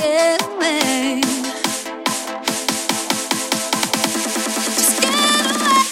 get away. Just get away.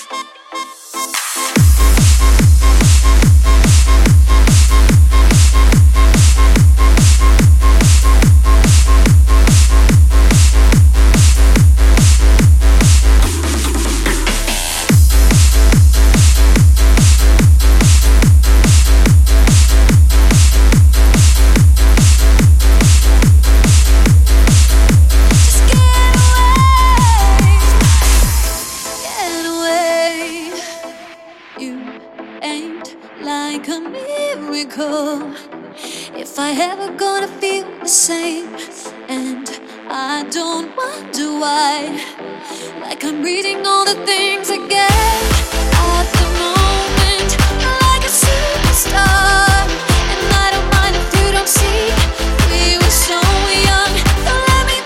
Like a miracle, if I ever gonna feel the same, and I don't wonder why. Like I'm reading all the things again at the moment, like a superstar. And I don't mind if you don't see, we were so young. Don't let me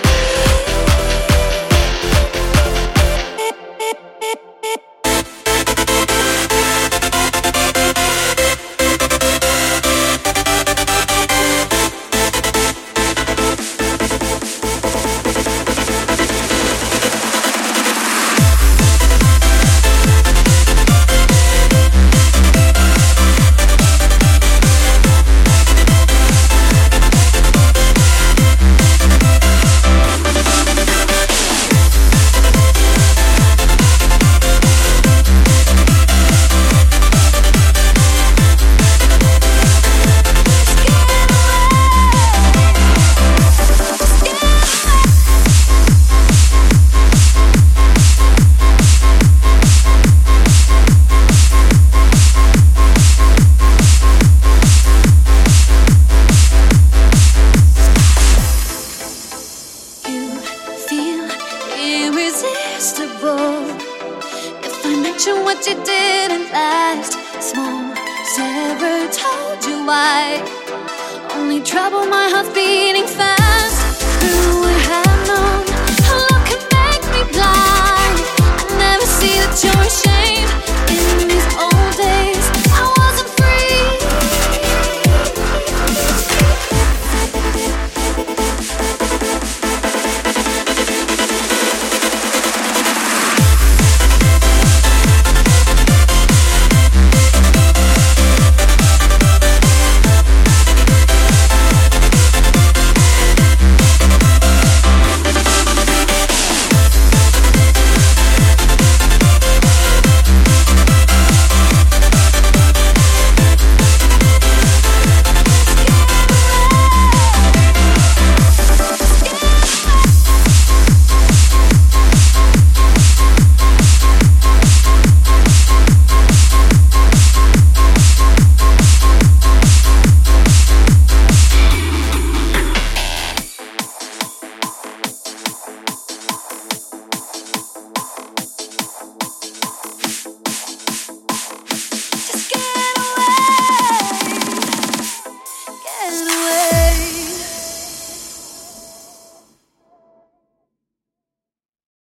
irresistible. If I mention what you did in last, small Sarah told you why. Only trouble, my heart's beating fast.